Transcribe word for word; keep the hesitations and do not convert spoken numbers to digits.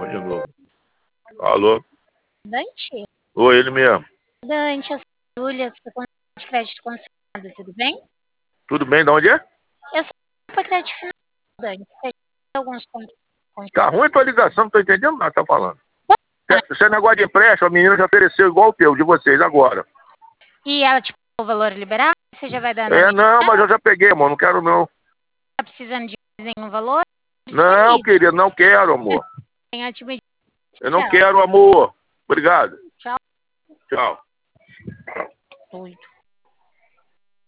Vamos de novo. Alô? Dante? Oi, ele mesmo. Dante, eu sou a Júlia, sou consultora de crédito consignado, tudo bem? Tudo bem? De onde é? Eu sou para crédito final, Dante. Você tem alguns pontos? Tá ruim tua ligação, não tô entendendo nada que tá falando. Você é negócio de empréstimo, a menina já ofereceu igual o teu, de vocês, agora. E ela te pagou o valor liberado? Você já vai dar na É, minha não, cara? mas eu já peguei, amor, não quero não. Tá precisando de mais nenhum valor? Não, Disponível. querido, não quero, amor. Tem a te medir. Eu não Tchau. quero, amor. Obrigado. Tchau. Tchau. Doido.